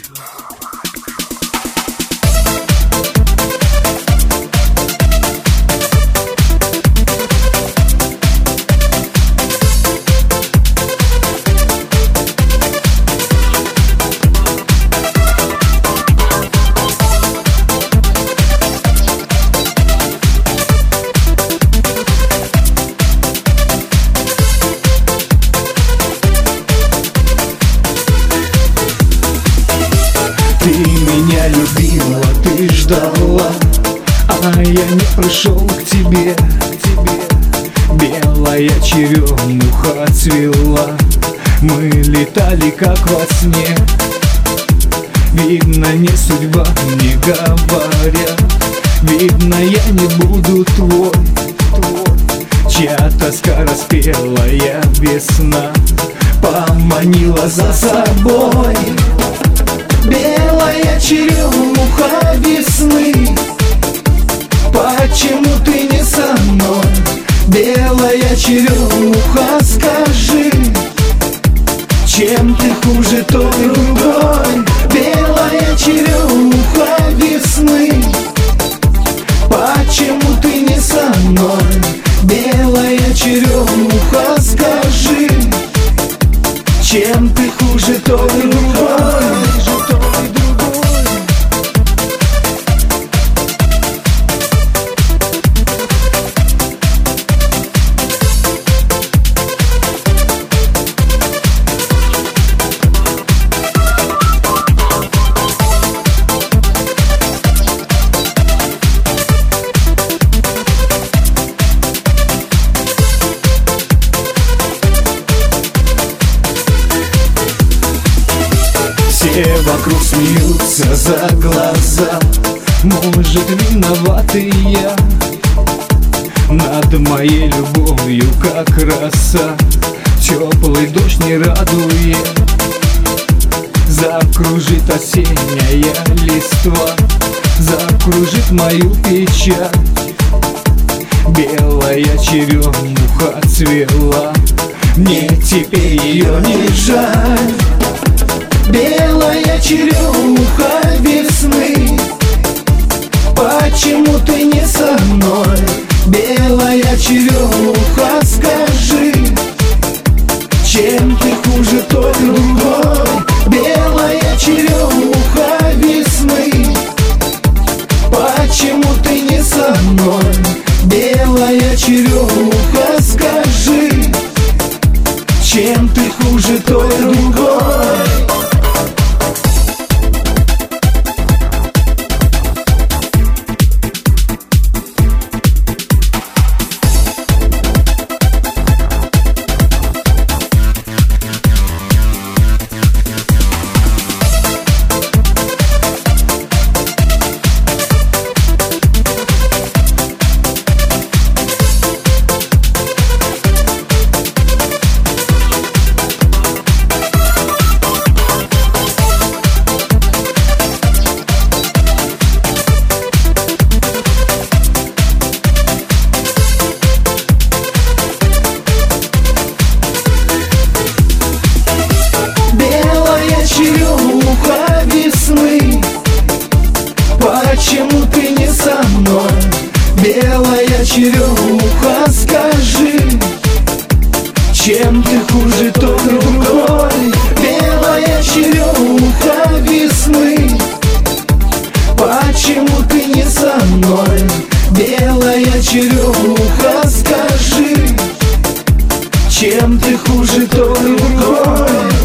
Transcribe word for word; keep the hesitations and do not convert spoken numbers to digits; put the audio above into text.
Ты меня любила, ты ждала, а я не пришел к тебе, к тебе. Белая черемуха цвела, мы летали как во сне. Видно, не судьба, не говорят, видно, я не буду твой, твой. Чья тоска распелая весна поманила за собой. Белая черемуха весны, почему ты не со мной? Белая черемуха, скажи, чем ты хуже той другой? Белая черемуха весны, почему ты не со мной? Белая черемуха, скажи, чем ты хуже той другой? Все вокруг смеются за глаза, может, виноватый я. Над моей любовью, как роса, теплый дождь не радует. Закружит осенняя листва, закружит мою печаль. Белая черемуха цвела, мне теперь ее не жаль. Белая черемуха весны, почему ты не со мной? Белая черемуха, скажи, чем ты хуже той другой? Белая черемуха весны, почему ты не со мной? Белая черемуха, скажи, чем ты хуже той другой? Черемуха весны, почему ты не со мной? Белая черемуха, скажи, чем ты хуже той другой? Белая черемуха весны, почему ты не со мной? Белая черемуха, скажи, чем ты хуже той другой?